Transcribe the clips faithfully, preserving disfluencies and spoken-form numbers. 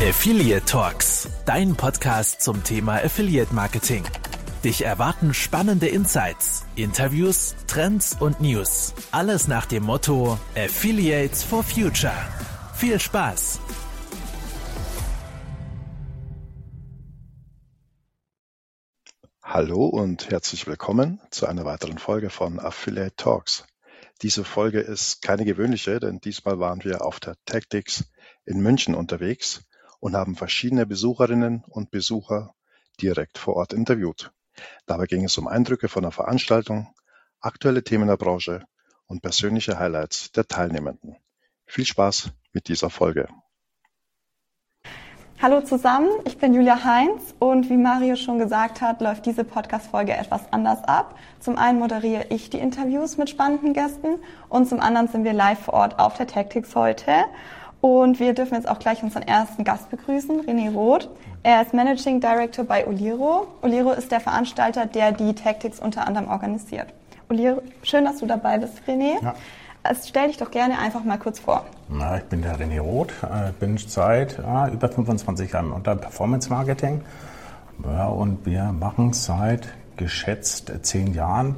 Affiliate Talks, dein Podcast zum Thema Affiliate Marketing. Dich erwarten spannende Insights, Interviews, Trends und News. Alles nach dem Motto Affiliates for Future. Viel Spaß! Hallo und herzlich willkommen zu einer weiteren Folge von Affiliate Talks. Diese Folge ist keine gewöhnliche, denn diesmal waren wir auf der Tactics in München unterwegs und haben verschiedene Besucherinnen und Besucher direkt vor Ort interviewt. Dabei ging es um Eindrücke von der Veranstaltung, aktuelle Themen der Branche und persönliche Highlights der Teilnehmenden. Viel Spaß mit dieser Folge. Hallo zusammen, ich bin Julia Heinz und wie Mario schon gesagt hat, läuft diese Podcast-Folge etwas anders ab. Zum einen moderiere ich die Interviews mit spannenden Gästen und zum anderen sind wir live vor Ort auf der Tactics heute. Und wir dürfen jetzt auch gleich unseren ersten Gast begrüßen, René Roth. Er ist Managing Director bei Oliro. Oliro ist der Veranstalter, der die Tactics unter anderem organisiert. Oliro, schön, dass du dabei bist, René. Ja. Also stell dich doch gerne einfach mal kurz vor. Na, ich bin der René Roth, äh, bin seit äh, über fünfundzwanzig Jahren unter Performance Marketing. Ja, und wir machen seit geschätzt zehn Jahren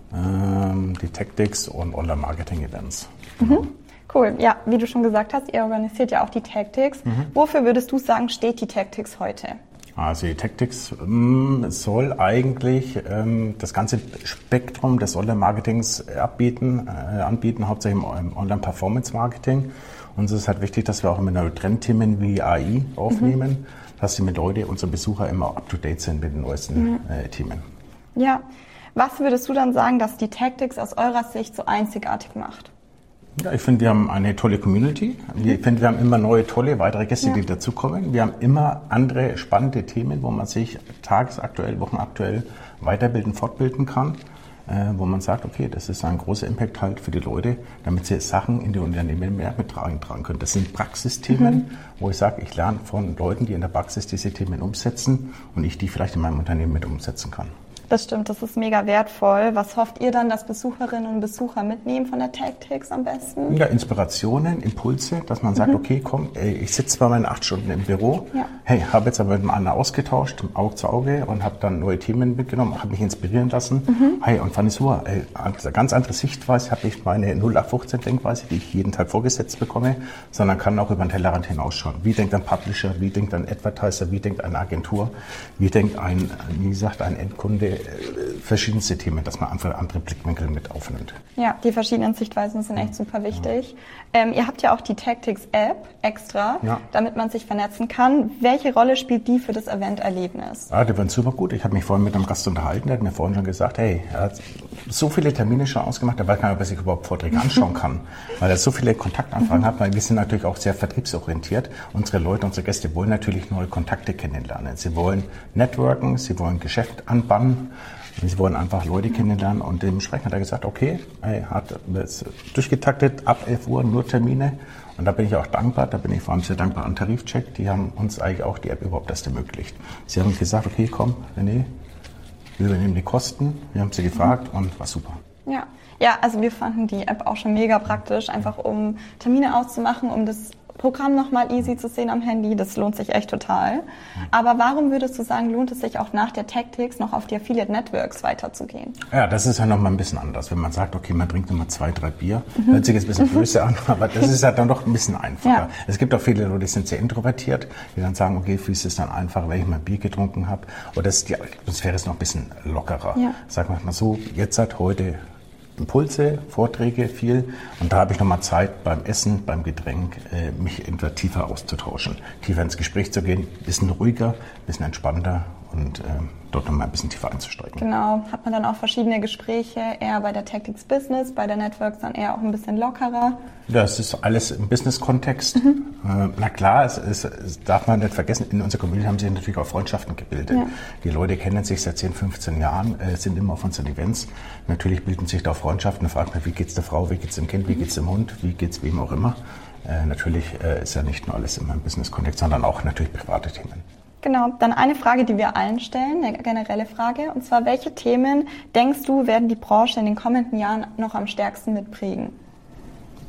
ähm, die Tactics und Online-Marketing-Events. Mhm. Cool. Ja, wie du schon gesagt hast, ihr organisiert ja auch die Tactics. Mhm. Wofür würdest du sagen, steht die Tactics heute? Also die Tactics ähm, soll eigentlich ähm, das ganze Spektrum des Online-Marketings anbieten, äh, anbieten, hauptsächlich im Online-Performance-Marketing. Uns ist halt wichtig, dass wir auch immer neue Trendthemen wie A I aufnehmen, mhm. dass die mit Leute, unsere Besucher immer up-to-date sind mit den neuesten mhm. äh, Themen. Ja, was würdest du dann sagen, dass die Tactics aus eurer Sicht so einzigartig macht? Ja, ich finde, wir haben eine tolle Community. Ich finde, wir haben immer neue, tolle, weitere Gäste, ja. die dazukommen. Wir haben immer andere spannende Themen, wo man sich tagesaktuell, wochenaktuell weiterbilden, fortbilden kann. Äh, wo man sagt, okay, das ist ein großer Impact halt für die Leute, damit sie Sachen in die Unternehmen mehr mittragen tragen können. Das sind Praxisthemen, mhm. wo ich sage, ich lerne von Leuten, die in der Praxis diese Themen umsetzen und ich die vielleicht in meinem Unternehmen mit umsetzen kann. Das stimmt, das ist mega wertvoll. Was hofft ihr dann, dass Besucherinnen und Besucher mitnehmen von der Tactics am besten? Ja, Inspirationen, Impulse, dass man sagt, mhm. okay, komm, ey, ich sitze zwar meine acht Stunden im Büro, ja. hey, habe jetzt aber mit dem anderen ausgetauscht, Auge zu Auge und habe dann neue Themen mitgenommen, habe mich inspirieren lassen. Mhm. Hey, und fand ich super, ey, eine ganz andere Sichtweise, habe ich meine null acht fünfzehn Denkweise, die ich jeden Tag vorgesetzt bekomme, sondern kann auch über den Tellerrand hinausschauen. Wie denkt ein Publisher, wie denkt ein Advertiser, wie denkt eine Agentur, wie denkt ein, wie gesagt, ein Endkunde, verschiedenste Themen, dass man einfach andere Blickwinkel mit aufnimmt. Ja, die verschiedenen Sichtweisen sind echt super wichtig. Ja. Ähm, ihr habt ja auch die Tactics-App extra, ja. damit man sich vernetzen kann. Welche Rolle spielt die für das Event-Erlebnis? Ja, die waren super gut. Ich habe mich vorhin mit einem Gast unterhalten, der hat mir vorhin schon gesagt, hey, er hat so viele Termine schon ausgemacht, er weiß gar nicht, ob er sich überhaupt Vorträge anschauen kann, weil er so viele Kontaktanfragen hat, weil wir sind natürlich auch sehr vertriebsorientiert. Unsere Leute, unsere Gäste wollen natürlich neue Kontakte kennenlernen. Sie wollen networken, sie wollen Geschäft anbannen. Sie wollen einfach Leute kennenlernen und dementsprechend hat er gesagt, okay, er hat das durchgetaktet, ab elf Uhr nur Termine und da bin ich auch dankbar, da bin ich vor allem sehr dankbar an Tarifcheck, die haben uns eigentlich auch die App überhaupt erst ermöglicht. Sie haben gesagt, okay, komm, René, wir übernehmen die Kosten, wir haben sie gefragt und war super. Ja. Ja, also wir fanden die App auch schon mega praktisch, einfach um Termine auszumachen, um das Programm nochmal easy zu sehen am Handy, das lohnt sich echt total. Aber warum würdest du sagen, lohnt es sich auch nach der Tactics noch auf die Affiliate Networks weiterzugehen? Ja, das ist ja nochmal ein bisschen anders. Wenn man sagt, okay, man trinkt nochmal zwei, drei Bier, mhm. hört sich jetzt ein bisschen böse an, aber das ist ja dann doch ein bisschen einfacher. Ja. Es gibt auch viele Leute, die sind sehr introvertiert, die dann sagen, okay, für sie ist es dann einfach, wenn ich mal Bier getrunken habe. Oder das, die Atmosphäre ist noch ein bisschen lockerer. Ja. Sagen wir mal so, jetzt seit heute Impulse, Vorträge, viel. Und da habe ich nochmal Zeit beim Essen, beim Getränk, äh, mich etwas tiefer auszutauschen, tiefer ins Gespräch zu gehen, ein bisschen ruhiger, ein bisschen entspannter und äh, dort nochmal ein bisschen tiefer einzusteigen. Genau, hat man dann auch verschiedene Gespräche, eher bei der Tactics Business, bei der Networks dann eher auch ein bisschen lockerer. Das ist alles im Business-Kontext. Mhm. Äh, na klar, es, es, es darf man nicht vergessen, in unserer Community haben sich natürlich auch Freundschaften gebildet. Ja. Die Leute kennen sich seit zehn, fünfzehn Jahren, äh, sind immer auf unseren Events. Natürlich bilden sich da auch Freundschaften. Da fragt man, wie geht's der Frau, wie geht's dem Kind, wie geht's dem Hund, wie geht's wem auch immer. Äh, natürlich äh, ist ja nicht nur alles immer im Business-Kontext, sondern auch natürlich private Themen. Genau, dann eine Frage, die wir allen stellen, eine generelle Frage, und zwar, welche Themen, denkst du, werden die Branche in den kommenden Jahren noch am stärksten mitprägen?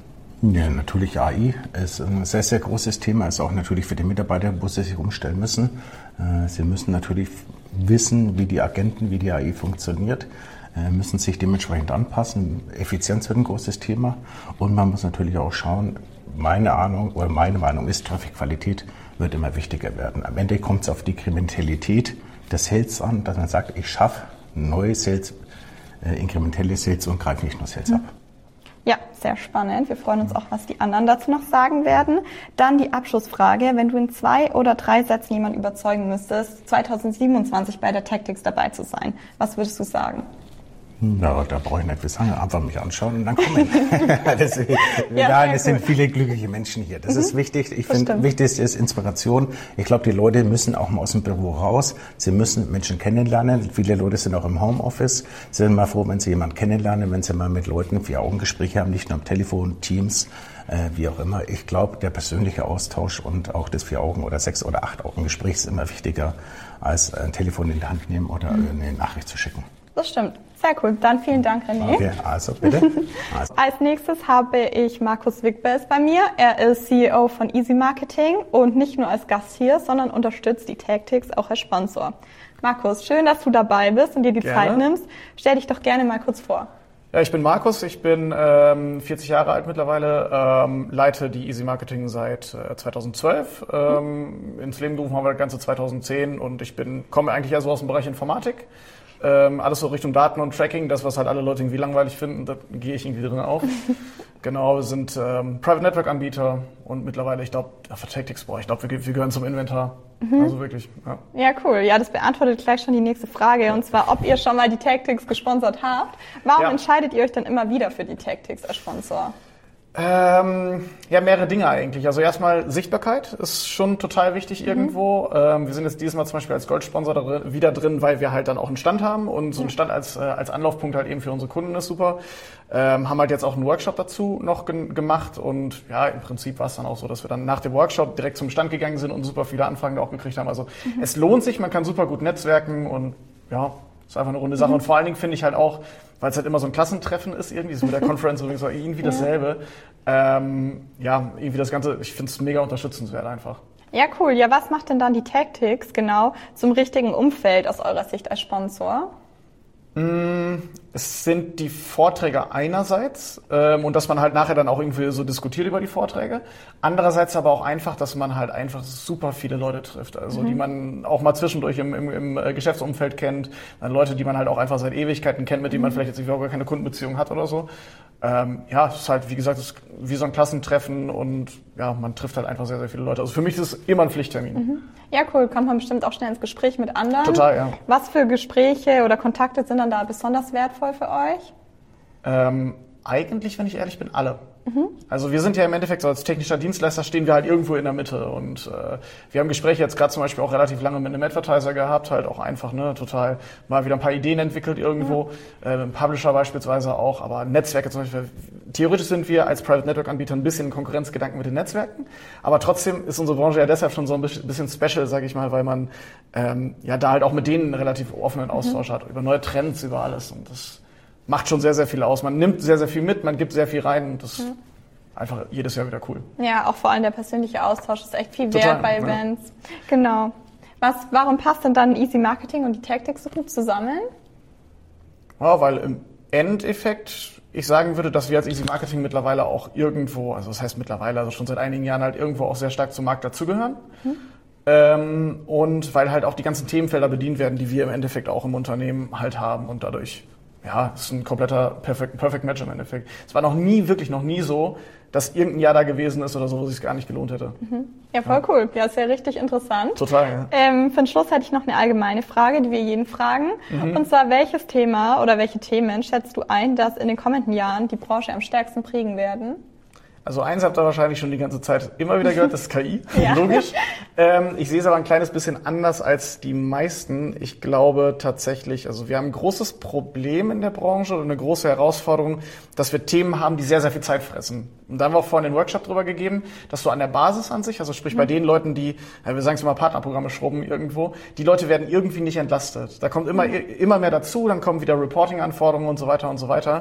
Ja, natürlich A I ist ein sehr, sehr großes Thema, ist auch natürlich für die Mitarbeiter, wo sie sich umstellen müssen. Sie müssen natürlich wissen, wie die Agenten, wie die A I funktioniert, müssen sich dementsprechend anpassen. Effizienz wird ein großes Thema und man muss natürlich auch schauen, meine Ahnung oder meine Meinung ist, Traffic-Qualität wird immer wichtiger werden. Am Ende kommt es auf die Kriminalität des Sales an, dass man sagt, ich schaffe neue Sales, äh, inkrementelle Sales und greife nicht nur Sales ab. Ja, sehr spannend. Wir freuen uns auch, was die anderen dazu noch sagen werden. Dann die Abschlussfrage. Wenn du in zwei oder drei Sätzen jemanden überzeugen müsstest, zwanzig siebenundzwanzig bei der Tactics dabei zu sein, was würdest du sagen? Ja, da brauche ich nicht viel sagen, einfach mich anschauen und dann kommen. das, ja, nein, es sind viele glückliche Menschen hier. Das mhm. ist wichtig. Ich finde, wichtig ist Inspiration. Ich glaube, die Leute müssen auch mal aus dem Büro raus. Sie müssen Menschen kennenlernen. Viele Leute sind auch im Homeoffice. Sie sind mal froh, wenn sie jemanden kennenlernen, wenn sie mal mit Leuten Vier-Augen-Gespräche haben, nicht nur am Telefon, Teams, äh, wie auch immer. Ich glaube, der persönliche Austausch und auch das Vier-Augen- oder Sechs- oder Acht-Augen-Gespräch ist immer wichtiger, als ein Telefon in die Hand nehmen oder mhm. eine Nachricht zu schicken. Das stimmt. Sehr cool. Dann vielen Dank, René. Okay, also bitte. Also. Als nächstes habe ich Markus Wigbels bei mir. Er ist C E O von Easy Marketing und nicht nur als Gast hier, sondern unterstützt die Tactics auch als Sponsor. Markus, schön, dass du dabei bist und dir die gerne. Zeit nimmst. Stell dich doch gerne mal kurz vor. Ja, ich bin Markus, ich bin ähm, vierzig Jahre alt mittlerweile, ähm, leite die Easy Marketing seit äh, zweitausendzwölf. Ähm, ins Leben gerufen haben wir das Ganze zweitausendzehn und ich bin komme eigentlich eher so aus dem Bereich Informatik. Ähm, alles so Richtung Daten und Tracking, das, was halt alle Leute irgendwie langweilig finden, da gehe ich irgendwie drin auf. Genau, wir sind ähm, Private Network Anbieter und mittlerweile, ich glaube, für Tactics, boah, ich glaube, wir, wir gehören zum Inventar. Mhm. Also wirklich, ja. Ja, cool. Ja, das beantwortet gleich schon die nächste Frage, und zwar, ob ihr schon mal die Tactics gesponsert habt. Warum ja. entscheidet ihr euch dann immer wieder für die Tactics als Sponsor? Ähm, ja, mehrere Dinge eigentlich. Also erstmal Sichtbarkeit ist schon total wichtig mhm. irgendwo. Ähm, wir sind jetzt dieses Mal zum Beispiel als Goldsponsor da wieder drin, weil wir halt dann auch einen Stand haben und so ein Stand als, äh, als Anlaufpunkt halt eben für unsere Kunden ist super. Ähm, haben halt jetzt auch einen Workshop dazu noch ge- gemacht und ja, im Prinzip war es dann auch so, dass wir dann nach dem Workshop direkt zum Stand gegangen sind und super viele Anfragen da auch gekriegt haben. Also mhm. es lohnt sich, man kann super gut netzwerken und ja, ist einfach eine runde Sache. Mhm. Und vor allen Dingen finde ich halt auch, weil es halt immer so ein Klassentreffen ist, irgendwie so mit der Conference übrigens irgendwie dasselbe. Ja. Ähm, ja, irgendwie das Ganze, ich finde es mega unterstützenswert einfach. Ja, cool. Ja, was macht denn dann die Tactics genau zum richtigen Umfeld aus eurer Sicht als Sponsor? Es sind die Vorträge einerseits ähm, und dass man halt nachher dann auch irgendwie so diskutiert über die Vorträge. Andererseits aber auch einfach, dass man halt einfach super viele Leute trifft, also mhm. die man auch mal zwischendurch im, im, im Geschäftsumfeld kennt, dann Leute, die man halt auch einfach seit Ewigkeiten kennt, mit denen man vielleicht jetzt gar keine Kundenbeziehung hat oder so. Ähm, ja, es ist halt, wie gesagt, es ist wie so ein Klassentreffen und ja, man trifft halt einfach sehr, sehr viele Leute. Also für mich ist es immer ein Pflichttermin. Mhm. Ja, cool. Kommt man bestimmt auch schnell ins Gespräch mit anderen. Total, ja. Was für Gespräche oder Kontakte sind dann da besonders wertvoll für euch? Ähm, eigentlich, wenn ich ehrlich bin, alle. Mhm. Also wir sind ja im Endeffekt so als technischer Dienstleister stehen wir halt irgendwo in der Mitte und äh, wir haben Gespräche jetzt gerade zum Beispiel auch relativ lange mit einem Advertiser gehabt, halt auch einfach, ne, total mal wieder ein paar Ideen entwickelt irgendwo, ja. äh, ein Publisher beispielsweise auch, aber Netzwerke zum Beispiel, theoretisch sind wir als Private Network Anbieter ein bisschen in Konkurrenzgedanken mit den Netzwerken, aber trotzdem ist unsere Branche ja deshalb schon so ein bisschen special, sage ich mal, weil man ähm, ja da halt auch mit denen einen relativ offenen Austausch mhm. hat, über neue Trends, über alles und das macht schon sehr, sehr viel aus. Man nimmt sehr, sehr viel mit, man gibt sehr viel rein und das ist mhm. einfach jedes Jahr wieder cool. Ja, auch vor allem der persönliche Austausch ist echt viel Total, wert bei ja. Events. Genau. Was, warum passt denn dann Easy Marketing und die Tactics so gut zusammen? Ja, weil im Endeffekt ich sagen würde, dass wir als Easy Marketing mittlerweile auch irgendwo, also das heißt mittlerweile, also schon seit einigen Jahren halt irgendwo auch sehr stark zum Markt dazugehören. Mhm. Ähm, und weil halt auch die ganzen Themenfelder bedient werden, die wir im Endeffekt auch im Unternehmen halt haben und dadurch ja, es ist ein kompletter Perfect, Perfect Match im Endeffekt. Es war noch nie, wirklich noch nie so, dass irgendein Jahr da gewesen ist oder so, wo es sich gar nicht gelohnt hätte. Mhm. Ja, voll ja. cool. Ja, ist ja richtig interessant. Total, ja. Ähm, für den Schluss hätte ich noch eine allgemeine Frage, die wir jeden fragen. Mhm. Und zwar, welches Thema oder welche Themen schätzt du ein, dass in den kommenden Jahren die Branche am stärksten prägen werden? Also eins habt ihr wahrscheinlich schon die ganze Zeit immer wieder gehört, das ist K I, ja. Logisch. Ähm, ich sehe es aber ein kleines bisschen anders als die meisten. Ich glaube tatsächlich, also wir haben ein großes Problem in der Branche und eine große Herausforderung, dass wir Themen haben, die sehr, sehr viel Zeit fressen. Und da haben wir auch vorhin den Workshop drüber gegeben, dass du an der Basis an sich, also sprich mhm. bei den Leuten, die, ja, wir sagen es immer, Partnerprogramme schrubben irgendwo, die Leute werden irgendwie nicht entlastet. Da kommt immer, mhm. immer mehr dazu, dann kommen wieder Reporting-Anforderungen und so weiter und so weiter.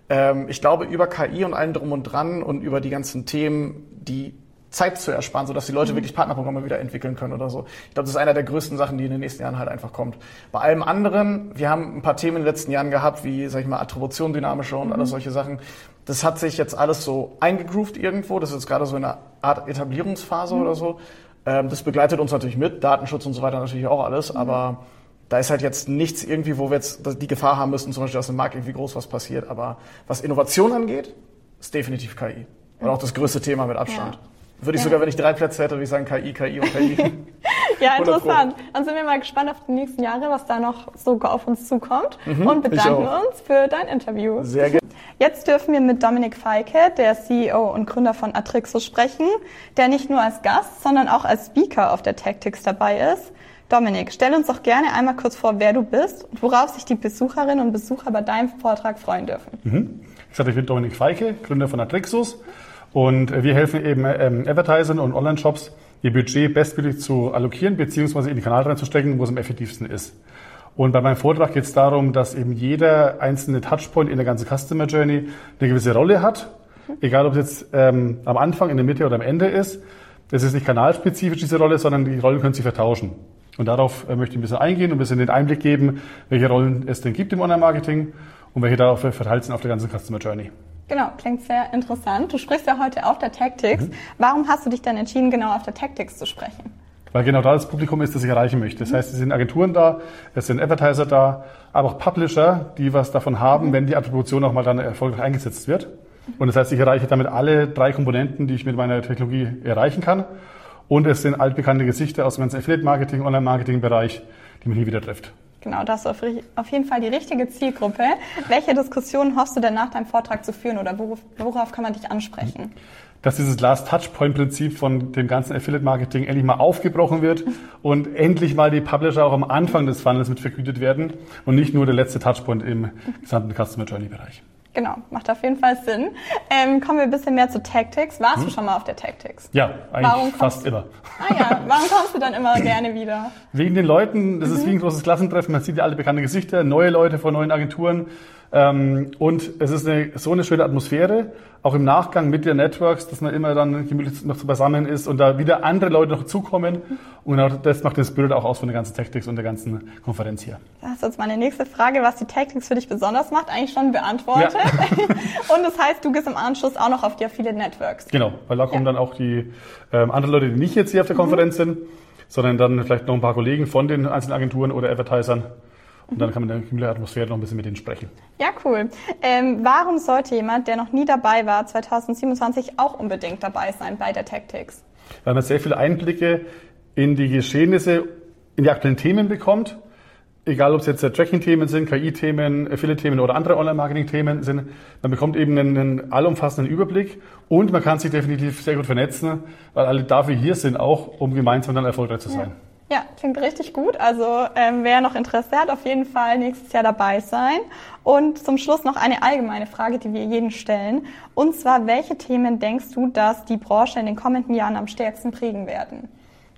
Ähm, ich glaube, über K I und allem drum und dran und über die ganzen Themen, die Zeit zu ersparen, sodass die Leute mhm. wirklich Partnerprogramme wieder entwickeln können oder so. Ich glaube, das ist einer der größten Sachen, die in den nächsten Jahren halt einfach kommt. Bei allem anderen, wir haben ein paar Themen in den letzten Jahren gehabt, wie, sag ich mal, Attribution, dynamische und mhm. alles solche Sachen. Das hat sich jetzt alles so eingegroovt irgendwo. Das ist jetzt gerade so in einer Art Etablierungsphase mhm. oder so. Ähm, das begleitet uns natürlich mit, Datenschutz und so weiter natürlich auch alles, mhm. aber da ist halt jetzt nichts irgendwie, wo wir jetzt die Gefahr haben müssen, zum Beispiel, dass im Markt irgendwie groß was passiert. Aber was Innovation angeht, ist definitiv K I. Und auch das größte Thema mit Abstand. Ja. Würde ich ja. sogar, wenn ich drei Plätze hätte, würde ich sagen K I, K I und K I. Ja, interessant. Dann sind wir mal gespannt auf die nächsten Jahre, was da noch so auf uns zukommt mhm, und bedanken uns für dein Interview. Sehr gerne. Jetzt dürfen wir mit Dominik Feilke, der C E O und Gründer von Atrixos, sprechen, der nicht nur als Gast, sondern auch als Speaker auf der TechTix dabei ist. Dominik, stell uns doch gerne einmal kurz vor, wer du bist und worauf sich die Besucherinnen und Besucher bei deinem Vortrag freuen dürfen. Mhm. Ich sage, ich bin Dominik Feilke, Gründer von Atrixos. Und wir helfen eben ähm, Advertisern und Online-Shops, ihr Budget bestmöglich zu allokieren bzw. in den Kanal reinzustecken, wo es am effektivsten ist. Und bei meinem Vortrag geht es darum, dass eben jeder einzelne Touchpoint in der ganzen Customer Journey eine gewisse Rolle hat. Egal, ob es jetzt ähm, am Anfang, in der Mitte oder am Ende ist. Das ist nicht kanalspezifisch, diese Rolle, sondern die Rollen können sich vertauschen. Und darauf äh, möchte ich ein bisschen eingehen und ein bisschen den Einblick geben, welche Rollen es denn gibt im Online-Marketing und welche darauf verteilt sind auf der ganzen Customer Journey. Genau, klingt sehr interessant. Du sprichst ja heute auf der TechTix. Mhm. Warum hast du dich denn entschieden, genau auf der TechTix zu sprechen? Weil genau da das Publikum ist, das ich erreichen möchte. Das heißt, es sind Agenturen da, es sind Advertiser da, aber auch Publisher, die was davon haben, mhm. wenn die Attribution auch mal dann erfolgreich eingesetzt wird. Und das heißt, ich erreiche damit alle drei Komponenten, die ich mit meiner Technologie erreichen kann. Und es sind altbekannte Gesichter aus dem ganzen Affiliate-Marketing, Online-Marketing-Bereich, die man hier wieder trifft. Genau, das ist auf jeden Fall die richtige Zielgruppe. Welche Diskussionen hoffst du denn nach deinem Vortrag zu führen oder worauf, worauf kann man dich ansprechen? Dass dieses Last-Touchpoint-Prinzip von dem ganzen Affiliate-Marketing endlich mal aufgebrochen wird und endlich mal die Publisher auch am Anfang des Funnels mit vergütet werden und nicht nur der letzte Touchpoint im gesamten Customer Journey-Bereich. Genau, macht auf jeden Fall Sinn. Ähm, kommen wir ein bisschen mehr zu TechTix. Warst hm? du schon mal auf der TechTix? Ja, eigentlich fast immer. Ah ja, warum kommst du dann immer gerne wieder? Wegen den Leuten, das mhm. ist wie ein großes Klassentreffen, man sieht ja alle bekannte Gesichter, neue Leute von neuen Agenturen. Ähm, und es ist eine, so eine schöne Atmosphäre, auch im Nachgang mit den Networks, dass man immer dann gemütlich noch so beisammen ist und da wieder andere Leute noch zukommen. Und genau das macht das Bild auch aus von der ganzen TechTix und der ganzen Konferenz hier. Das ist jetzt meine nächste Frage, was die TechTix für dich besonders macht, eigentlich schon beantwortet. Ja. Und das heißt, du gehst im Anschluss auch noch auf die Affiliate Networks. Genau, weil da kommen ja. dann auch die ähm, anderen Leute, die nicht jetzt hier auf der Konferenz mhm. sind, sondern dann vielleicht noch ein paar Kollegen von den einzelnen Agenturen oder Advertisern. Und dann kann man in der Atmosphäre noch ein bisschen mit denen sprechen. Ja, cool. Ähm, warum sollte jemand, der noch nie dabei war, zwanzig siebenundzwanzig auch unbedingt dabei sein bei der TechTix? Weil man sehr viele Einblicke in die Geschehnisse, in die aktuellen Themen bekommt. Egal, ob es jetzt Tracking-Themen sind, K I-Themen, Affiliate-Themen oder andere Online-Marketing-Themen sind. Man bekommt eben einen, einen allumfassenden Überblick und man kann sich definitiv sehr gut vernetzen, weil alle dafür hier sind, auch um gemeinsam dann erfolgreich zu sein. Ja. Ja, klingt richtig gut. Also ähm, wer noch Interesse hat, auf jeden Fall nächstes Jahr dabei sein. Und zum Schluss noch eine allgemeine Frage, die wir jeden stellen. Und zwar, welche Themen denkst du, dass die Branche in den kommenden Jahren am stärksten prägen werden?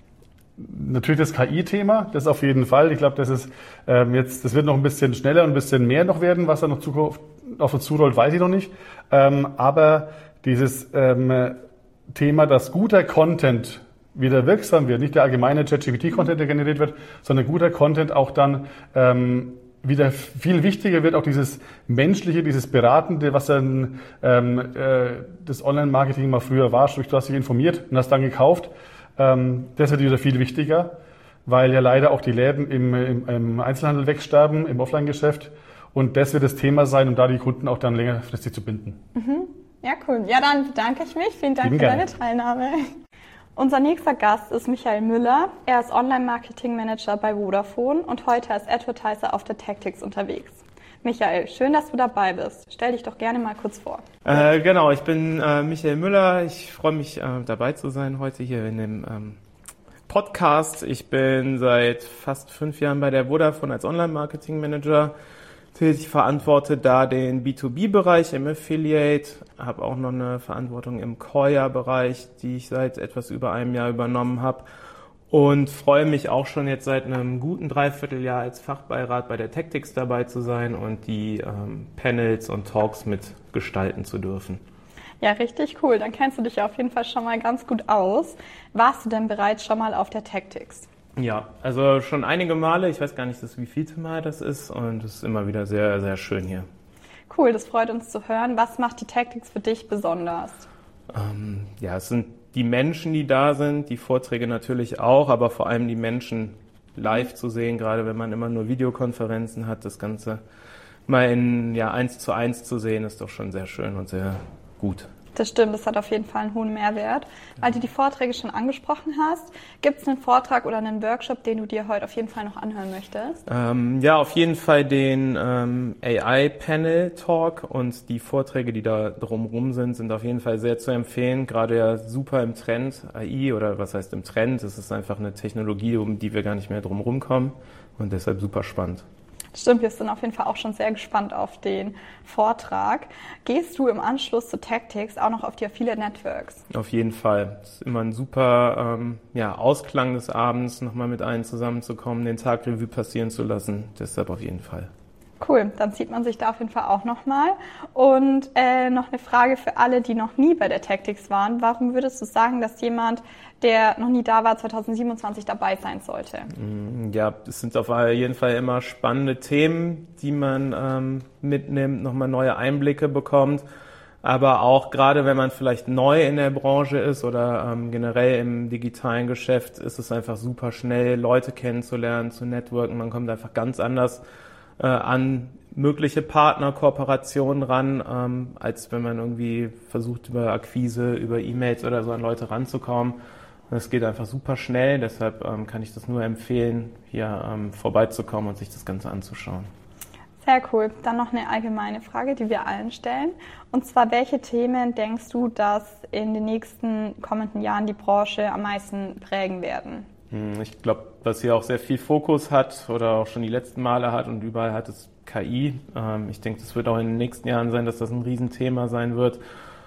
Natürlich das K I-Thema, das auf jeden Fall. Ich glaube, das ist ähm, jetzt, das wird noch ein bisschen schneller und ein bisschen mehr noch werden, was da noch Zukunft auf uns zurollt, weiß ich noch nicht. Ähm, aber dieses ähm, Thema, dass guter Content wieder wirksam wird, nicht der allgemeine ChatGPT-Content, der generiert wird, sondern guter Content auch dann ähm, wieder viel wichtiger wird, auch dieses Menschliche, dieses Beratende, was dann ähm, äh, das Online-Marketing mal früher war, sprich, du hast dich informiert und hast dann gekauft. Ähm, das wird wieder viel wichtiger, weil ja leider auch die Läden im, im, im Einzelhandel wegsterben, im Offline-Geschäft. Und das wird das Thema sein, um da die Kunden auch dann längerfristig zu binden. Mhm. Ja, cool. Ja, dann bedanke ich mich. Vielen Dank Lieben für gerne. Deine Teilnahme. Unser nächster Gast ist Michael Müller. Er ist Online-Marketing-Manager bei Vodafone und heute als Advertiser auf der TechTix unterwegs. Michael, schön, dass du dabei bist. Stell dich doch gerne mal kurz vor. Äh, genau, ich bin äh, Michael Müller. Ich freue mich, äh, dabei zu sein heute hier in dem ähm, Podcast. Ich bin seit fast fünf Jahren bei der Vodafone als Online-Marketing-Manager tätig, verantworte da den B zwei B-Bereich im Affiliate, habe auch noch eine Verantwortung im Core-Bereich, die ich seit etwas über einem Jahr übernommen habe Und freue mich auch schon jetzt seit einem guten Dreivierteljahr als Fachbeirat bei der Tactics dabei zu sein und die ähm, Panels und Talks mitgestalten zu dürfen. Ja, richtig cool. Dann kennst du dich ja auf jeden Fall schon mal ganz gut aus. Warst du denn bereits schon mal auf der Tactics? Ja, also schon einige Male. Ich weiß gar nicht, wie vielte Mal das ist. Und es ist immer wieder sehr, sehr schön hier. Cool, das freut uns zu hören. Was macht die Tactics für dich besonders? Ähm, ja, es sind die Menschen, die da sind, die Vorträge natürlich auch, aber vor allem die Menschen live zu sehen, gerade wenn man immer nur Videokonferenzen hat, das Ganze mal in ja, eins zu eins zu sehen, ist doch schon sehr schön und sehr gut. Das stimmt, das hat auf jeden Fall einen hohen Mehrwert. Weil du die Vorträge schon angesprochen hast, gibt es einen Vortrag oder einen Workshop, den du dir heute auf jeden Fall noch anhören möchtest? Ähm, ja, auf jeden Fall den ähm, A I-Panel-Talk und die Vorträge, die da drumherum sind, sind auf jeden Fall sehr zu empfehlen. Gerade ja super im Trend, A I oder was heißt im Trend, es ist einfach eine Technologie, um die wir gar nicht mehr drumherum kommen und deshalb super spannend. Stimmt, wir sind auf jeden Fall auch schon sehr gespannt auf den Vortrag. Gehst du im Anschluss zu Tactics auch noch auf die Affiliate Networks? Auf jeden Fall. Es ist immer ein super ähm, ja, Ausklang des Abends, nochmal mit allen zusammenzukommen, den Tag Revue passieren zu lassen. Deshalb auf jeden Fall. Cool, dann sieht man sich da auf jeden Fall auch nochmal. Und äh, noch eine Frage für alle, die noch nie bei der Tactics waren. Warum würdest du sagen, dass jemand, der noch nie da war, zwanzig siebenundzwanzig dabei sein sollte? Ja, es sind auf jeden Fall immer spannende Themen, die man ähm, mitnimmt, nochmal neue Einblicke bekommt. Aber auch gerade wenn man vielleicht neu in der Branche ist oder ähm, generell im digitalen Geschäft, ist es einfach super schnell, Leute kennenzulernen, zu networken. Man kommt einfach ganz anders äh, an mögliche Partnerkooperationen ran, ähm, als wenn man irgendwie versucht, über Akquise, über E-Mails oder so an Leute ranzukommen. Das geht einfach super schnell, deshalb ähm, kann ich das nur empfehlen, hier ähm, vorbeizukommen und sich das Ganze anzuschauen. Sehr cool. Dann noch eine allgemeine Frage, die wir allen stellen. Und zwar, welche Themen denkst du, dass in den nächsten kommenden Jahren die Branche am meisten prägen werden? Ich glaube, was hier auch sehr viel Fokus hat oder auch schon die letzten Male hat und überall hat, ist K I. Ich denke, das wird auch in den nächsten Jahren sein, dass das ein Riesenthema sein wird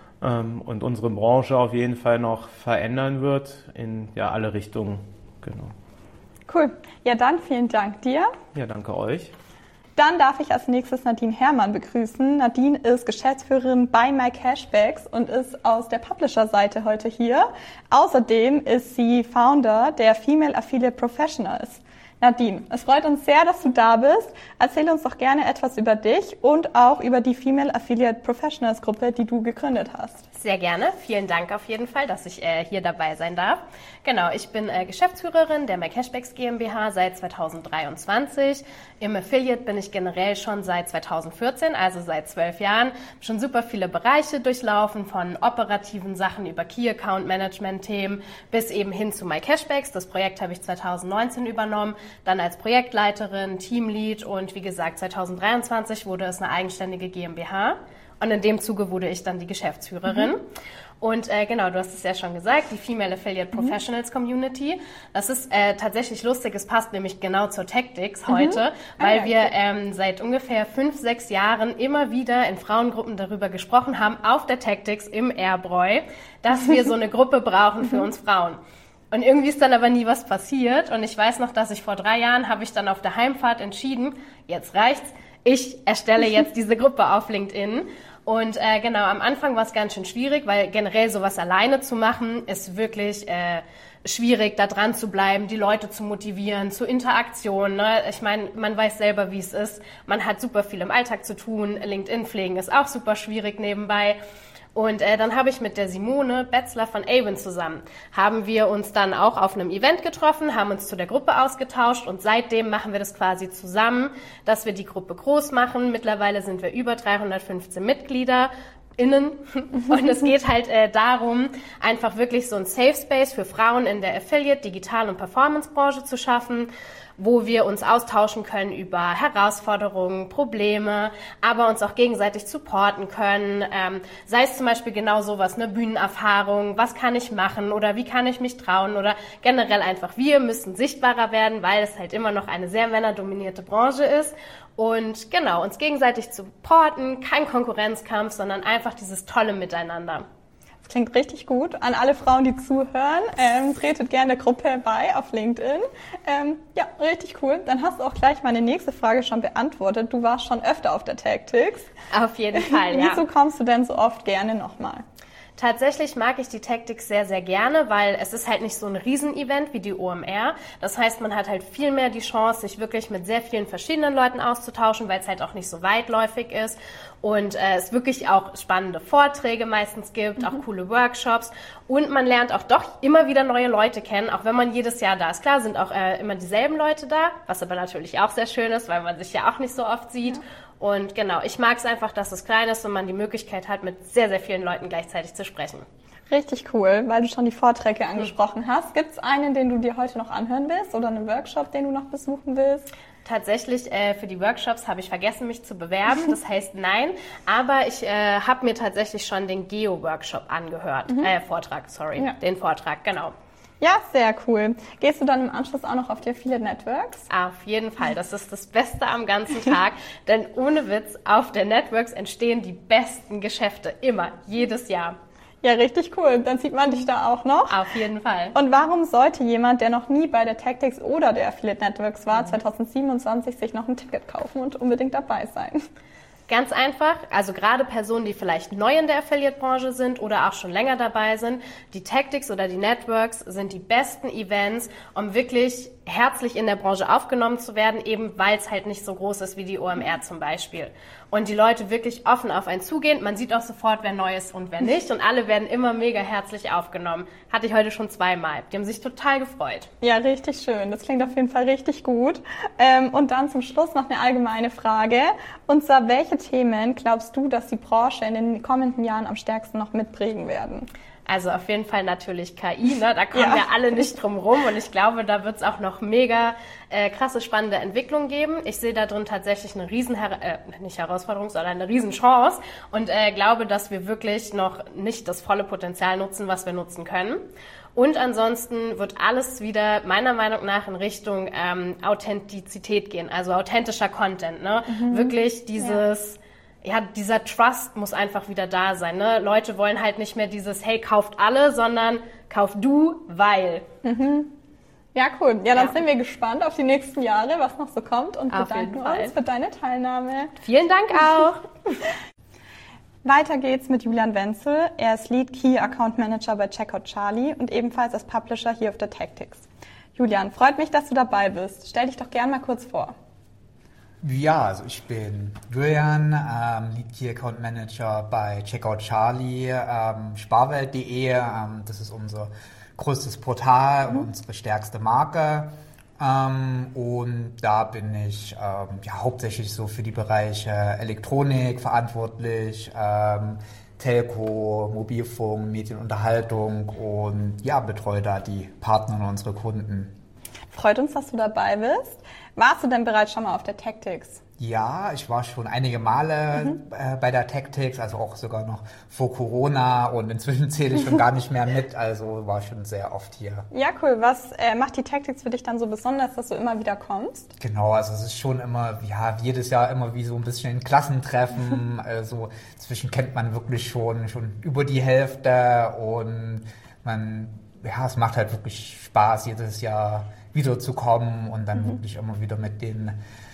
und unsere Branche auf jeden Fall noch verändern wird in ja, alle Richtungen. Genau. Cool. Ja, dann vielen Dank dir. Ja, danke euch. Dann darf ich als nächstes Nadine Herrmann begrüßen. Nadine ist Geschäftsführerin bei MyCashbacks und ist aus der Publisher-Seite heute hier. Außerdem ist sie Founder der Female Affiliate Professionals. Nadine, es freut uns sehr, dass du da bist. Erzähl uns doch gerne etwas über dich und auch über die Female Affiliate Professionals Gruppe, die du gegründet hast. Sehr gerne. Vielen Dank auf jeden Fall, dass ich äh, hier dabei sein darf. Genau, ich bin äh, Geschäftsführerin der MyCashbacks GmbH seit zweitausenddreiundzwanzig. Im Affiliate bin ich generell schon seit zweitausendvierzehn, also seit zwölf Jahren. Schon super viele Bereiche durchlaufen, von operativen Sachen über Key Account Management Themen bis eben hin zu MyCashbacks. Das Projekt habe ich zweitausendneunzehn übernommen, dann als Projektleiterin, Teamlead und wie gesagt zweitausenddreiundzwanzig wurde es eine eigenständige GmbH. Und in dem Zuge wurde ich dann die Geschäftsführerin. Mhm. Und äh, genau, du hast es ja schon gesagt, die Female Affiliate Professionals mhm. Community. Das ist äh, tatsächlich lustig, es passt nämlich genau zur Tactics mhm. heute, weil ah, ja, wir ähm, seit ungefähr fünf, sechs Jahren immer wieder in Frauengruppen darüber gesprochen haben, auf der Tactics im Airbräu, dass wir so eine Gruppe brauchen für uns Frauen. Und irgendwie ist dann aber nie was passiert. Und ich weiß noch, dass ich vor drei Jahren habe ich dann auf der Heimfahrt entschieden, jetzt reicht's, ich erstelle jetzt diese Gruppe auf LinkedIn. Und äh, genau, am Anfang war es ganz schön schwierig, weil generell sowas alleine zu machen, ist wirklich äh, schwierig, da dran zu bleiben, die Leute zu motivieren, zur Interaktion. Ne? Ich meine, man weiß selber, wie es ist. Man hat super viel im Alltag zu tun. LinkedIn pflegen ist auch super schwierig nebenbei. Und äh, dann habe ich mit der Simone Betzler von Avon zusammen, haben wir uns dann auch auf einem Event getroffen, haben uns zu der Gruppe ausgetauscht und seitdem machen wir das quasi zusammen, dass wir die Gruppe groß machen. Mittlerweile sind wir über dreihundertfünfzehn Mitglieder. Innen. Und es geht halt äh, darum, einfach wirklich so ein Safe Space für Frauen in der Affiliate, Digital- und Performance-Branche zu schaffen, wo wir uns austauschen können über Herausforderungen, Probleme, aber uns auch gegenseitig supporten können. Ähm, sei es zum Beispiel genau sowas, eine Bühnenerfahrung, was kann ich machen oder wie kann ich mich trauen oder generell einfach, wir müssen sichtbarer werden, weil es halt immer noch eine sehr männerdominierte Branche ist. Und genau, uns gegenseitig zu supporten, kein Konkurrenzkampf, sondern einfach dieses tolle Miteinander. Das klingt richtig gut. An alle Frauen, die zuhören, ähm, tretet gerne der Gruppe bei auf LinkedIn. Ähm, ja, richtig cool. Dann hast du auch gleich meine nächste Frage schon beantwortet. Du warst schon öfter auf der Tactics. Auf jeden Fall, ja. Wieso kommst du denn so oft gerne nochmal? Tatsächlich mag ich die Tactics sehr, sehr gerne, weil es ist halt nicht so ein Riesenevent wie die O M R. Das heißt, man hat halt viel mehr die Chance, sich wirklich mit sehr vielen verschiedenen Leuten auszutauschen, weil es halt auch nicht so weitläufig ist und äh, es wirklich auch spannende Vorträge meistens gibt, mhm. auch coole Workshops und man lernt auch doch immer wieder neue Leute kennen, auch wenn man jedes Jahr da ist. Klar sind auch äh, immer dieselben Leute da, was aber natürlich auch sehr schön ist, weil man sich ja auch nicht so oft sieht. Ja. Und genau, ich mag es einfach, dass es klein ist und man die Möglichkeit hat, mit sehr, sehr vielen Leuten gleichzeitig zu sprechen. Richtig cool, weil du schon die Vorträge angesprochen hast. Gibt es einen, den du dir heute noch anhören willst oder einen Workshop, den du noch besuchen willst? Tatsächlich, äh, für die Workshops habe ich vergessen, mich zu bewerben. Das heißt nein, aber ich äh, habe mir tatsächlich schon den Geo-Workshop angehört. Mhm. Äh, Vortrag, sorry, ja. Den Vortrag, genau. Ja, sehr cool. Gehst du dann im Anschluss auch noch auf die Affiliate Networks? Auf jeden Fall. Das ist das Beste am ganzen Tag. Denn ohne Witz, auf der Networks entstehen die besten Geschäfte. Immer. Jedes Jahr. Ja, richtig cool. Dann sieht man dich da auch noch. Auf jeden Fall. Und warum sollte jemand, der noch nie bei der Tactics oder der Affiliate Networks war, mhm. zwanzig siebenundzwanzig sich noch ein Ticket kaufen und unbedingt dabei sein? Ganz einfach, also gerade Personen, die vielleicht neu in der Affiliate-Branche sind oder auch schon länger dabei sind, die Tactics oder die Networks sind die besten Events, um wirklich herzlich in der Branche aufgenommen zu werden, eben weil es halt nicht so groß ist wie die O M R zum Beispiel. Und die Leute wirklich offen auf einen zugehen. Man sieht auch sofort, wer neu ist und wer nicht. Und alle werden immer mega herzlich aufgenommen. Hatte ich heute schon zweimal. Die haben sich total gefreut. Ja, richtig schön. Das klingt auf jeden Fall richtig gut. Ähm, und dann zum Schluss noch eine allgemeine Frage. Und zwar, welche Themen glaubst du, dass die Branche in den kommenden Jahren am stärksten noch mitprägen werden? Also auf jeden Fall natürlich K I, ne? Da kommen ja. wir alle nicht drum rum und ich glaube, da wird es auch noch mega äh, krasse, spannende Entwicklung geben. Ich sehe da drin tatsächlich eine riesen, äh, nicht Herausforderung, sondern eine riesen Chance und äh, glaube, dass wir wirklich noch nicht das volle Potenzial nutzen, was wir nutzen können. Und ansonsten wird alles wieder meiner Meinung nach in Richtung ähm, Authentizität gehen, also authentischer Content, ne? Mhm. Wirklich dieses... Ja. Ja, dieser Trust muss einfach wieder da sein. Ne? Leute wollen halt nicht mehr dieses, hey, kauft alle, sondern kauf du, weil. Mhm. Ja, cool. Ja, dann ja. sind wir gespannt auf die nächsten Jahre, was noch so kommt und auf bedanken uns für deine Teilnahme. Vielen Dank auch. Weiter geht's mit Julian Wenzel. Er ist Lead Key Account Manager bei Checkout Charlie und ebenfalls als Publisher hier auf der Tactics. Julian, freut mich, dass du dabei bist. Stell dich doch gern mal kurz vor. Ja, also ich bin Julian, ähm, Lead Key Account Manager bei Checkout Charlie, ähm, Sparwelt punkt de. Ähm, das ist unser größtes Portal, mhm. unsere stärkste Marke. Ähm, und da bin ich ähm, ja, hauptsächlich so für die Bereiche Elektronik verantwortlich, ähm, Telco, Mobilfunk, Medienunterhaltung und ja, betreue da die Partner und unsere Kunden. Freut uns, dass du dabei bist. Warst du denn bereits schon mal auf der Tactics? Ja, ich war schon einige Male mhm. äh, bei der Tactics, also auch sogar noch vor Corona und inzwischen zähle ich schon gar nicht mehr mit, also war schon sehr oft hier. Ja, cool. Was äh, macht die Tactics für dich dann so besonders, dass du immer wieder kommst? Genau, also es ist schon immer, ja, jedes Jahr immer wie so ein bisschen ein Klassentreffen, also inzwischen kennt man wirklich schon, schon über die Hälfte und man, ja, es macht halt wirklich Spaß, jedes Jahr wiederzukommen und dann mhm. wirklich immer wieder mit den,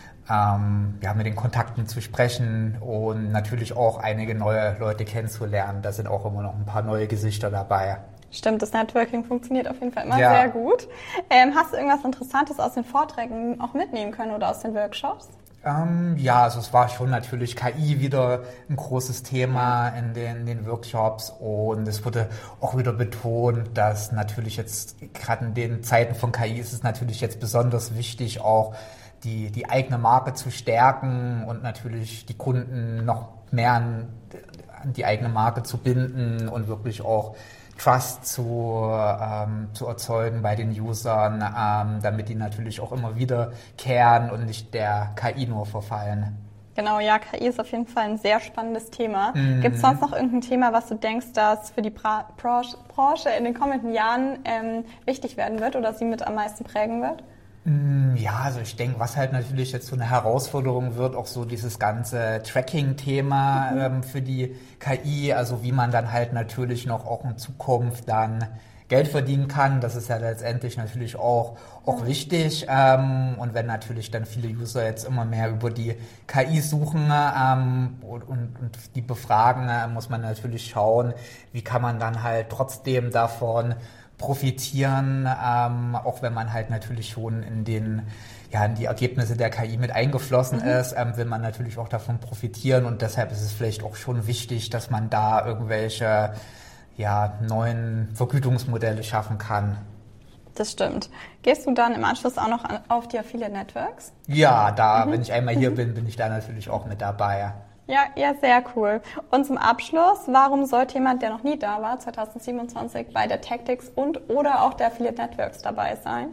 ähm, ja, mit den Kontakten zu sprechen und natürlich auch einige neue Leute kennenzulernen. Da sind auch immer noch ein paar neue Gesichter dabei. Stimmt, das Networking funktioniert auf jeden Fall immer ja. sehr gut. Ähm, hast du irgendwas Interessantes aus den Vorträgen auch mitnehmen können oder aus den Workshops? Ähm, ja, also es war schon natürlich K I wieder ein großes Thema in den, in den Workshops und es wurde auch wieder betont, dass natürlich jetzt gerade in den Zeiten von K I ist es natürlich jetzt besonders wichtig, auch die, die eigene Marke zu stärken und natürlich die Kunden noch mehr an, an die eigene Marke zu binden und wirklich auch Trust zu, ähm, zu erzeugen bei den Usern, ähm, damit die natürlich auch immer wieder kehren und nicht der K I nur verfallen. Genau, ja, K I ist auf jeden Fall ein sehr spannendes Thema. Mhm. Gibt es sonst noch irgendein Thema, was du denkst, das für die Bra- Branche in den kommenden Jahren ähm, wichtig werden wird oder sie mit am meisten prägen wird? Ja, also ich denke, was halt natürlich jetzt so eine Herausforderung wird, auch so dieses ganze Tracking-Thema mhm. ähm, für die K I, also wie man dann halt natürlich noch auch in Zukunft dann Geld verdienen kann. Das ist ja letztendlich natürlich auch, auch wichtig. Ähm, und wenn natürlich dann viele User jetzt immer mehr über die K I suchen ähm, und, und, und die befragen, äh, muss man natürlich schauen, wie kann man dann halt trotzdem davon profitieren, ähm, auch wenn man halt natürlich schon in den ja in die Ergebnisse der K I mit eingeflossen mhm. ist, ähm, will man natürlich auch davon profitieren und deshalb ist es vielleicht auch schon wichtig, dass man da irgendwelche ja, neuen Vergütungsmodelle schaffen kann. Das stimmt. Gehst du dann im Anschluss auch noch an, auf die Affiliate Networks? Ja, da, mhm. wenn ich einmal hier mhm. bin, bin ich da natürlich auch mit dabei. Ja, ja, sehr cool. Und zum Abschluss, warum sollte jemand, der noch nie da war, zwanzig siebenundzwanzig bei der Tactics und oder auch der Affiliate Networks dabei sein?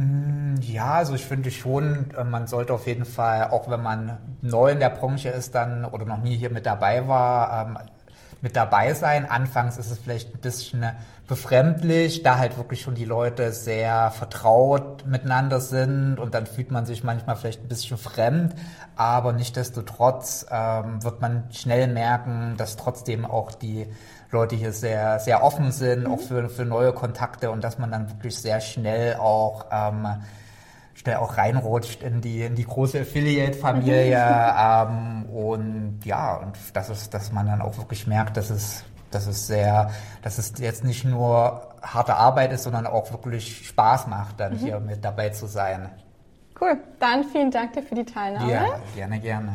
Ja, also ich finde schon, man sollte auf jeden Fall, auch wenn man neu in der Branche ist dann oder noch nie hier mit dabei war, mit dabei sein. Anfangs ist es vielleicht ein bisschen befremdlich, da halt wirklich schon die Leute sehr vertraut miteinander sind und dann fühlt man sich manchmal vielleicht ein bisschen fremd, aber nichtsdestotrotz ähm, wird man schnell merken, dass trotzdem auch die Leute hier sehr, sehr offen sind, mhm. auch für, für neue Kontakte und dass man dann wirklich sehr schnell auch ähm, schnell auch reinrutscht in die in die große Affiliate-Familie ähm, und ja und das ist, dass man dann auch wirklich merkt, dass es dass es sehr, dass es jetzt nicht nur harte Arbeit ist, sondern auch wirklich Spaß macht, dann mhm. hier mit dabei zu sein. Cool, dann vielen Dank dir für die Teilnahme. Ja, gerne, gerne.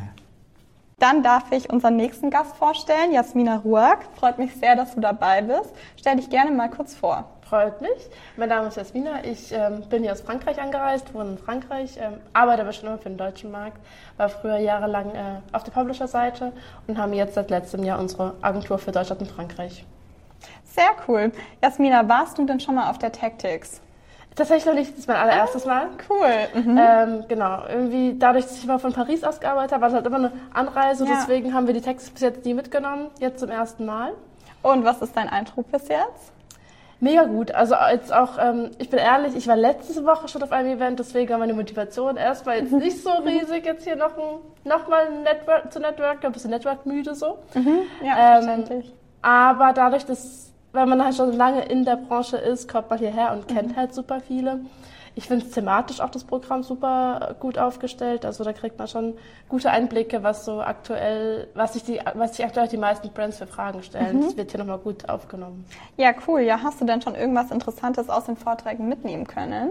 Dann darf ich unseren nächsten Gast vorstellen, Jasmina Ruag. Freut mich sehr, dass du dabei bist. Stell dich gerne mal kurz vor. Freut mich. Mein Name ist Jasmina. Ich ähm, bin hier aus Frankreich angereist, wohne in Frankreich, ähm, arbeite aber schon immer für den deutschen Markt, war früher jahrelang äh, auf der Publisher-Seite und haben jetzt seit letztem Jahr unsere Agentur für Deutschland und Frankreich. Sehr cool. Jasmina, warst du denn schon mal auf der Tactics? Tatsächlich noch nicht, das ist mein allererstes Mal. Cool. Mhm. Ähm, genau, irgendwie dadurch, dass ich immer von Paris aus gearbeitet habe, war es halt immer eine Anreise, ja. deswegen haben wir die Tactics bis jetzt nie mitgenommen, jetzt zum ersten Mal. Und was ist dein Eindruck bis jetzt? Mega gut. Also jetzt auch, ähm, ich bin ehrlich, ich war letzte Woche schon auf einem Event, deswegen war meine Motivation erstmal jetzt nicht so riesig, jetzt hier noch, ein, noch mal ein Network, zu networken, ein bisschen Network-müde so. Mhm. Ja, verständlich. Ähm, aber dadurch, dass wenn man halt schon lange in der Branche ist, kommt man hierher und kennt mhm. halt super viele. Ich finde thematisch auch das Programm super gut aufgestellt. Also da kriegt man schon gute Einblicke, was so aktuell, was sich die, was sich aktuell die meisten Brands für Fragen stellen. Mhm. Das wird hier nochmal gut aufgenommen. Ja, cool. Ja, hast du denn schon irgendwas Interessantes aus den Vorträgen mitnehmen können?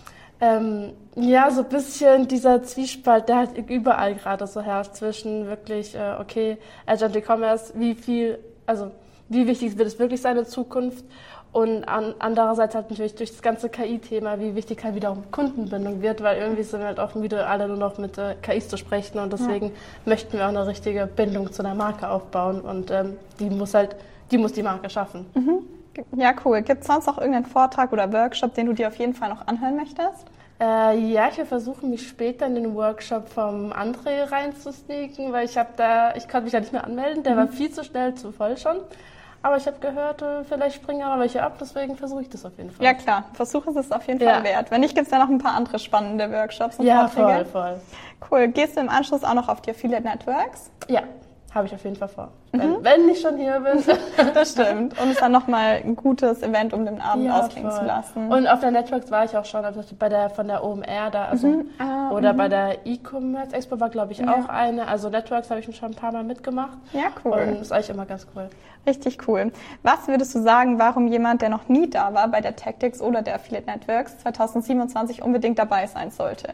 Ähm, ja, so ein bisschen dieser Zwiespalt, der halt überall gerade so herrscht zwischen wirklich, äh, okay, Agent E-Commerce, wie viel, also wie wichtig wird es wirklich sein in Zukunft und an, andererseits halt natürlich durch das ganze K I-Thema, wie wichtig halt wieder auch Kundenbindung wird, weil irgendwie sind wir halt auch wieder alle nur noch mit äh, K Is zu sprechen und deswegen ja. möchten wir auch eine richtige Bindung zu einer Marke aufbauen und ähm, die muss halt, die muss die Marke schaffen. Mhm. Ja, cool. Gibt es sonst noch irgendeinen Vortrag oder Workshop, den du dir auf jeden Fall noch anhören möchtest? Äh, ja, ich will versuchen, mich später in den Workshop vom André reinzusneaken, weil ich habe da, ich konnte mich da nicht mehr anmelden, der mhm. war viel zu schnell, zu voll schon. Aber ich habe gehört, vielleicht springen aber welche ab, deswegen versuche ich das auf jeden Fall. Ja klar, Versuch ist es auf jeden ja. Fall wert. Wenn nicht, gibt es ja noch ein paar andere spannende Workshops und ja, Vorträge. voll, voll. Cool. Gehst du im Anschluss auch noch auf die Affiliate Networks? Ja, habe ich auf jeden Fall vor. Mhm. Wenn, wenn ich schon hier bin. Das stimmt. Und es ist dann nochmal ein gutes Event, um den Abend ja, ausklingen voll. zu lassen. Und auf der Networks war ich auch schon, also bei der von der O M R da, also mhm. ah, oder mhm. bei der E-Commerce Expo war, glaube ich, ja. auch eine. Also Networks habe ich schon ein paar Mal mitgemacht. Ja, cool. Und das ist eigentlich immer ganz cool. Richtig cool. Was würdest du sagen, warum jemand, der noch nie da war bei der Tactics oder der Affiliate Networks zwanzig siebenundzwanzig unbedingt dabei sein sollte?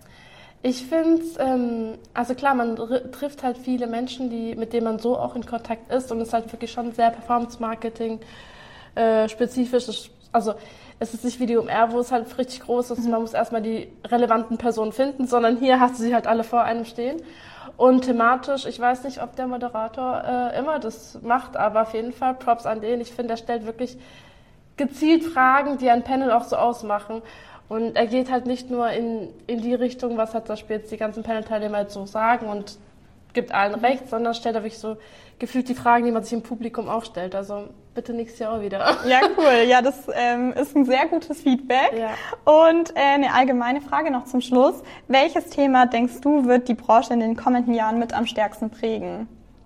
Ich finde es, ähm, also klar, man r- trifft halt viele Menschen, die, mit denen man so auch in Kontakt ist und es ist halt wirklich schon sehr Performance-Marketing äh, spezifisch. Also es ist nicht wie die O M R, wo es halt richtig groß ist, mhm. man muss erstmal die relevanten Personen finden, sondern hier hast du sie halt alle vor einem stehen. Und thematisch, ich weiß nicht, ob der Moderator äh, immer das macht, aber auf jeden Fall Props an den. Ich finde, er stellt wirklich gezielt Fragen, die ein Panel auch so ausmachen. Und er geht halt nicht nur in, in die Richtung, was halt zum Beispiel jetzt die ganzen Panel-Teilnehmer halt so sagen und gibt allen recht, sondern stellt er wirklich so gefühlt die Fragen, die man sich im Publikum auch stellt. Also bitte nächstes Jahr auch wieder. Ja, cool. Ja, das ähm, ist ein sehr gutes Feedback. Ja. Und äh, eine allgemeine Frage noch zum Schluss. Welches Thema, denkst du, wird die Branche in den kommenden Jahren mit am stärksten prägen?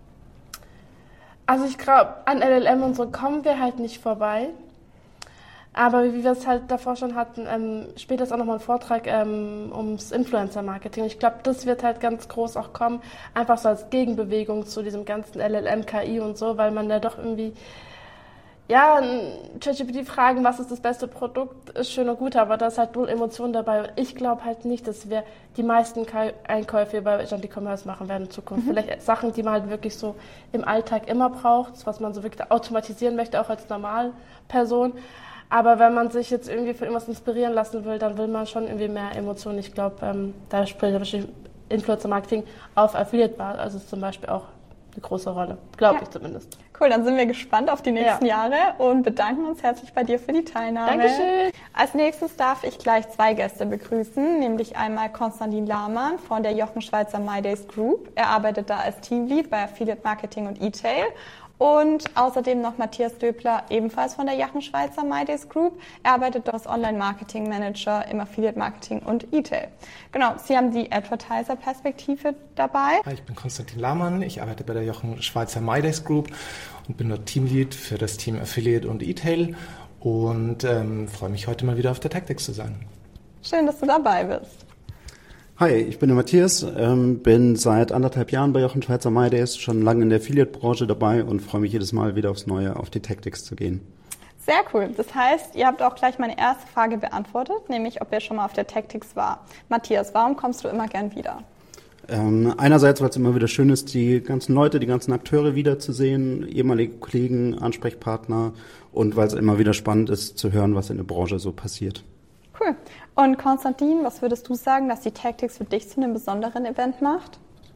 Also ich glaube, an L L M und so kommen wir halt nicht vorbei. Aber wie wir es halt davor schon hatten, ähm, später ist auch nochmal ein Vortrag ähm, ums Influencer-Marketing. Ich glaube, das wird halt ganz groß auch kommen, einfach so als Gegenbewegung zu diesem ganzen L L M, K I und so, weil man da doch irgendwie, ja, ChatGPT fragen, was ist das beste Produkt, ist schön und gut, aber da ist halt null Emotion dabei. Und ich glaube halt nicht, dass wir die meisten Einkäufe bei Agent E-Commerce machen werden in Zukunft. Mhm. Vielleicht Sachen, die man halt wirklich so im Alltag immer braucht, was man so wirklich automatisieren möchte, auch als Normalperson. Aber wenn man sich jetzt irgendwie von irgendwas inspirieren lassen will, dann will man schon irgendwie mehr Emotionen. Ich glaube, ähm, da spielt wahrscheinlich Influencer-Marketing auf Affiliate-Basis, also zum Beispiel auch eine große Rolle. Glaube ja. ich zumindest. Cool, dann sind wir gespannt auf die nächsten ja. Jahre und bedanken uns herzlich bei dir für die Teilnahme. Dankeschön. Als nächstes darf ich gleich zwei Gäste begrüßen, nämlich einmal Konstantin Lahmann von der Jochen Schweizer MyDays Group. Er arbeitet da als Teamlead bei Affiliate Marketing und E-Tail. Und außerdem noch Matthias Döbler, ebenfalls von der Jochen Schweizer MyDays Group. Er arbeitet dort als Online-Marketing-Manager im Affiliate-Marketing und E-Tail. Genau, Sie haben die Advertiser-Perspektive dabei. Hi, ich bin Konstantin Lahmann, ich arbeite bei der Jochen Schweizer MyDays Group und bin dort Teamlead für das Team Affiliate und E-Tail und ähm, freue mich heute mal wieder auf der Tactics zu sein. Schön, dass du dabei bist. Hi, ich bin der Matthias, ähm, bin seit anderthalb Jahren bei Jochen Schweizer MyDays, schon lange in der Affiliate-Branche dabei und freue mich jedes Mal wieder aufs Neue auf die Tactics zu gehen. Sehr cool. Das heißt, ihr habt auch gleich meine erste Frage beantwortet, nämlich ob ihr schon mal auf der Tactics war. Matthias, warum kommst du immer gern wieder? Ähm, einerseits, weil es immer wieder schön ist, die ganzen Leute, die ganzen Akteure wiederzusehen, ehemalige Kollegen, Ansprechpartner und weil es immer wieder spannend ist zu hören, was in der Branche so passiert. Cool. Und Konstantin, was würdest du sagen, dass die Tactics für dich zu einem besonderen Event macht?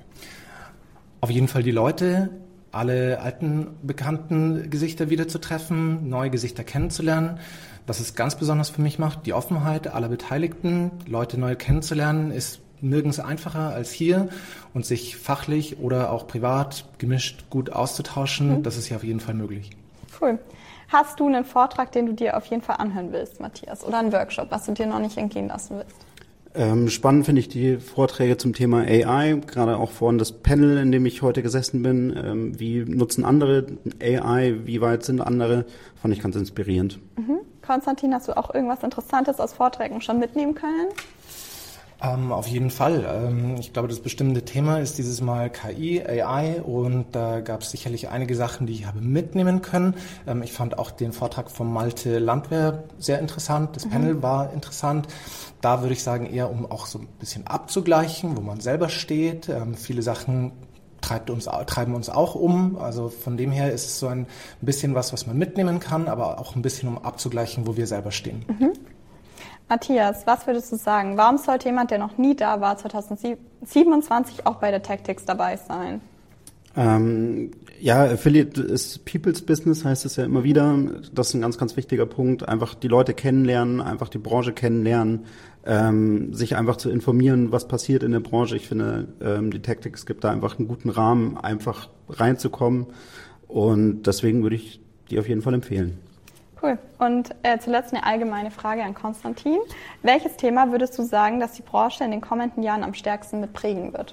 Auf jeden Fall die Leute, alle alten, bekannten Gesichter wieder zu treffen, neue Gesichter kennenzulernen. Was es ganz besonders für mich macht, die Offenheit aller Beteiligten, Leute neu kennenzulernen, ist nirgends einfacher als hier und sich fachlich oder auch privat gemischt gut auszutauschen. Mhm. Das ist hier auf jeden Fall möglich. Cool. Hast du einen Vortrag, den du dir auf jeden Fall anhören willst, Matthias, oder einen Workshop, was du dir noch nicht entgehen lassen willst? Ähm, spannend finde ich die Vorträge zum Thema A I, gerade auch vorhin das Panel, in dem ich heute gesessen bin. Ähm, wie nutzen andere A I, wie weit sind andere? Fand ich ganz inspirierend. Mhm. Konstantin, hast du auch irgendwas Interessantes aus Vorträgen schon mitnehmen können? Ähm, auf jeden Fall. Ähm, ich glaube, das bestimmende Thema ist dieses Mal K I, A I und da gab es sicherlich einige Sachen, die ich habe mitnehmen können. Ähm, ich fand auch den Vortrag von Malte Landwehr sehr interessant. Das mhm. Panel war interessant. Da würde ich sagen, eher um auch so ein bisschen abzugleichen, wo man selber steht. Ähm, viele Sachen treibt uns, treiben uns auch um. Also von dem her ist es so ein bisschen was, was man mitnehmen kann, aber auch ein bisschen um abzugleichen, wo wir selber stehen. Mhm. Matthias, was würdest du sagen? Warum sollte jemand, der noch nie da war, zwanzig siebenundzwanzig auch bei der Tactics dabei sein? Ähm, ja, Affiliate ist People's Business, heißt es ja immer wieder. Das ist ein ganz, ganz wichtiger Punkt. Einfach die Leute kennenlernen, einfach die Branche kennenlernen, ähm, sich einfach zu informieren, was passiert in der Branche. Ich finde, ähm, die Tactics gibt da einfach einen guten Rahmen, einfach reinzukommen. Und deswegen würde ich die auf jeden Fall empfehlen. Cool. Und äh, zuletzt eine allgemeine Frage an Konstantin. Welches Thema würdest du sagen, dass die Branche in den kommenden Jahren am stärksten mitprägen wird?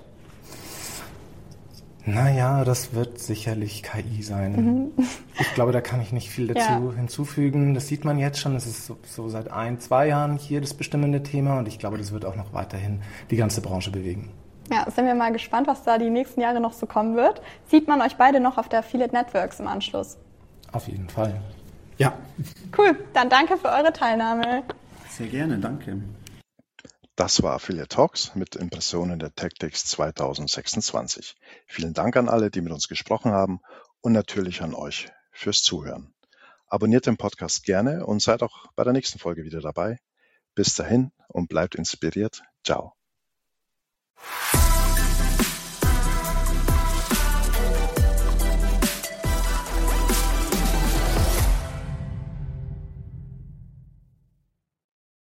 Naja, das wird sicherlich K I sein. Mhm. Ich glaube, da kann ich nicht viel dazu ja. hinzufügen. Das sieht man jetzt schon. Das ist so, so seit ein, zwei Jahren hier das bestimmende Thema und ich glaube, das wird auch noch weiterhin die ganze Branche bewegen. Ja, sind wir mal gespannt, was da die nächsten Jahre noch so kommen wird. Sieht man euch beide noch auf der Affiliate Networks im Anschluss? Auf jeden Fall. Ja. Cool, dann danke für eure Teilnahme. Sehr gerne, danke. Das war Affiliate Talks mit Impressionen der Tactics zwanzig sechsundzwanzig. Vielen Dank an alle, die mit uns gesprochen haben und natürlich an euch fürs Zuhören. Abonniert den Podcast gerne und seid auch bei der nächsten Folge wieder dabei. Bis dahin und bleibt inspiriert. Ciao.